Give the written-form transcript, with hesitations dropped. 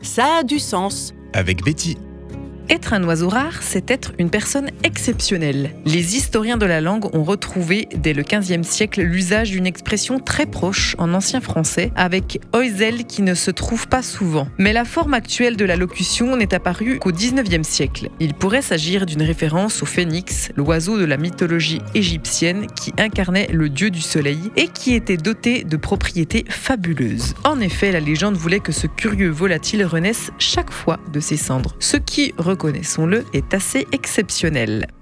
Ça a du sens. Avec Betty. Être un oiseau rare, c'est être une personne exceptionnelle. Les historiens de la langue ont retrouvé, dès le XVe siècle, l'usage d'une expression très proche en ancien français, avec « oiselle » qui ne se trouve pas souvent. Mais la forme actuelle de la locution n'est apparue qu'au XIXe siècle. Il pourrait s'agir d'une référence au phénix, l'oiseau de la mythologie égyptienne qui incarnait le dieu du soleil et qui était doté de propriétés fabuleuses. En effet, la légende voulait que ce curieux volatile renaisse chaque fois de ses cendres, ce qui, reconnaissons-le, est assez exceptionnel.